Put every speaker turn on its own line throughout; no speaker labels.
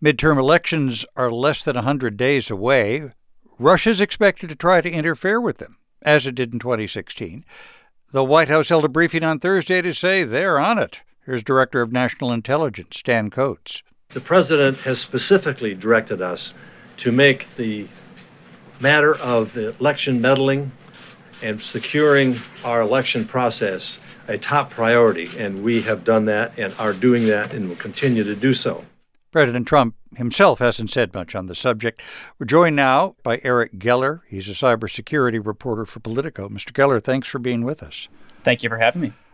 Midterm elections are less than 100 days away. Russia's expected to try to interfere with them, as it did in 2016. The White House held a briefing on Thursday to say they're on it. Here's Director of National Intelligence, Stan Coates.
The president has specifically directed us to make the matter of the election meddling and securing our election process a top priority, and we have done that and are doing that and will continue to do so.
President Trump himself hasn't said much on the subject. We're joined now by Eric Geller. He's a cybersecurity reporter for Politico. Mr. Geller, thanks for being with us.
Thank you for having me.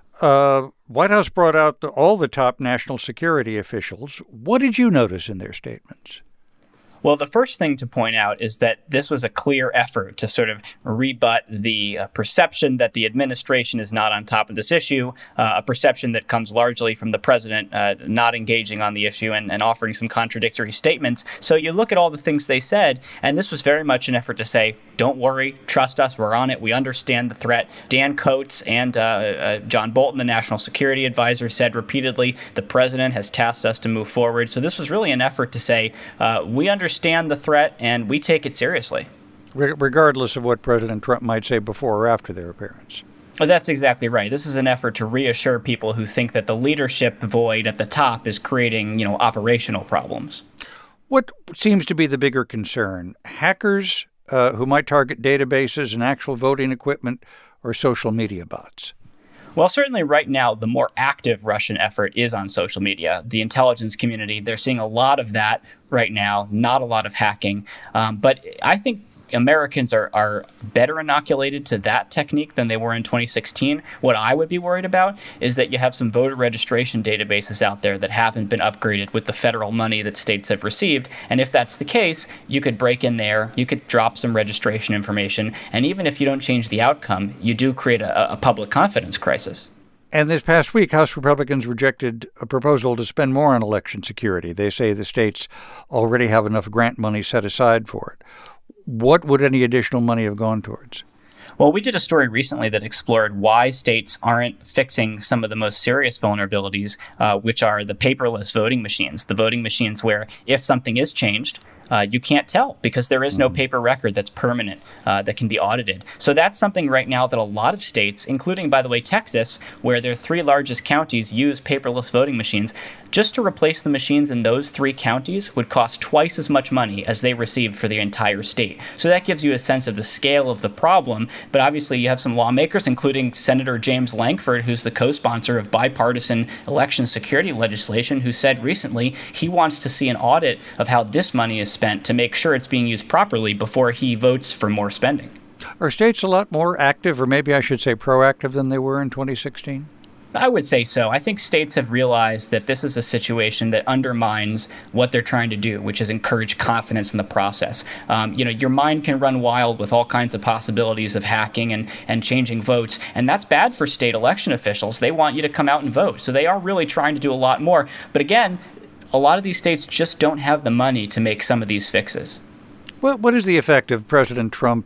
White House brought out all the top national security officials. What did you notice in their statements?
Well, the first thing to point out is that this was a clear effort to sort of rebut the perception that the administration is not on top of this issue, a perception that comes largely from the president not engaging on the issue and offering some contradictory statements. So you look at all the things they said, and this was very much an effort to say, don't worry, trust us, we're on it, we understand the threat. Dan Coates and John Bolton, the national security advisor, said repeatedly, the president has tasked us to move forward. So this was really an effort to say, we understand the threat and we take it seriously.
Regardless of what President Trump might say before or after their appearance.
Well, that's exactly right. This is an effort to reassure people who think that the leadership void at the top is creating, operational problems.
What seems to be the bigger concern? Hackers who might target databases and actual voting equipment, or social media bots?
Well, certainly right now, the more active Russian effort is on social media. The intelligence community, they're seeing a lot of that right now, not a lot of hacking. But I think Americans are better inoculated to that technique than they were in 2016. What I would be worried about is that you have some voter registration databases out there that haven't been upgraded with the federal money that states have received. And if that's the case, you could break in there, you could drop some registration information, and even if you don't change the outcome, you do create a public confidence crisis.
And this past week, House Republicans rejected a proposal to spend more on election security. They say the states already have enough grant money set aside for it. What would any additional money have gone towards?
Well, we did a story recently that explored why states aren't fixing some of the most serious vulnerabilities, which are the paperless voting machines, the voting machines where if something is changed, you can't tell because there is no paper record that's permanent that can be audited. So that's something right now that a lot of states, including, by the way, Texas, where their three largest counties use paperless voting machines, just to replace the machines in those three counties would cost twice as much money as they received for the entire state. So that gives you a sense of the scale of the problem. But obviously you have some lawmakers, including Senator James Lankford, who's the co-sponsor of bipartisan election security legislation, who said recently he wants to see an audit of how this money is spent to make sure it's being used properly before he votes for more spending.
Are states a lot more active, or maybe I should say proactive, than they were in 2016?
I would say so. I think states have realized that this is a situation that undermines what they're trying to do, which is encourage confidence in the process. Your mind can run wild with all kinds of possibilities of hacking and changing votes, and that's bad for state election officials. They want you to come out and vote, so they are really trying to do a lot more. But again, a lot of these states just don't have the money to make some of these fixes.
Well, what is the effect of President Trump?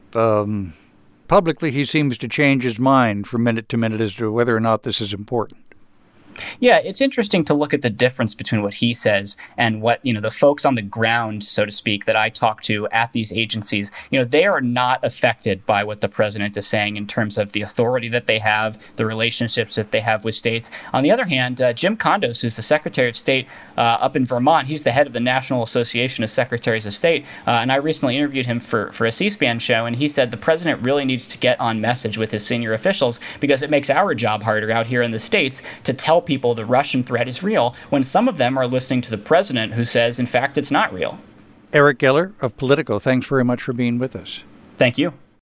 Publicly, he seems to change his mind from minute to minute as to whether or not this is important.
Yeah, it's interesting to look at the difference between what he says and what, the folks on the ground, so to speak, that I talk to at these agencies. They are not affected by what the president is saying in terms of the authority that they have, the relationships that they have with states. On the other hand, Jim Kondos, who's the Secretary of State up in Vermont, he's the head of the National Association of Secretaries of State. And I recently interviewed him for a C-SPAN show, and he said the president really needs to get on message with his senior officials because it makes our job harder out here in the States to tell people the Russian threat is real when some of them are listening to the president who says, in fact, it's not real.
Eric Geller of Politico, thanks very much for being with us.
Thank you.